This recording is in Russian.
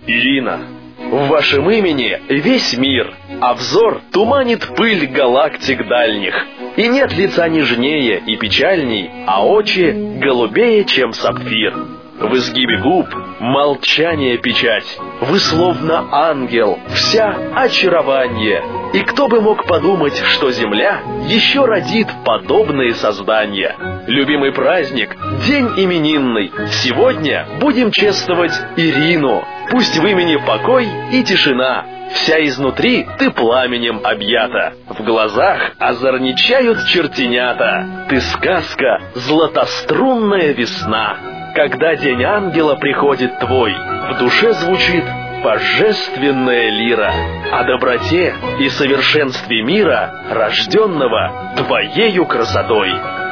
Ирина, в вашем имени весь мир, а взор туманит пыль галактик дальних. И нет лица нежнее и печальней, а очи голубее, чем сапфир. В изгибе губ молчание печать, вы словно ангел, вся очарование. И кто бы мог подумать, что Земля еще родит подобные создания. Любимый праздник, день именинный, сегодня будем чествовать Ирину. Пусть в имени покой и тишина, вся изнутри ты пламенем объята. В глазах озорничают чертенята. Ты сказка, златострунная весна. Когда день ангела приходит твой, в душе звучит божественная лира о доброте и совершенстве мира, рожденного твоею красотой.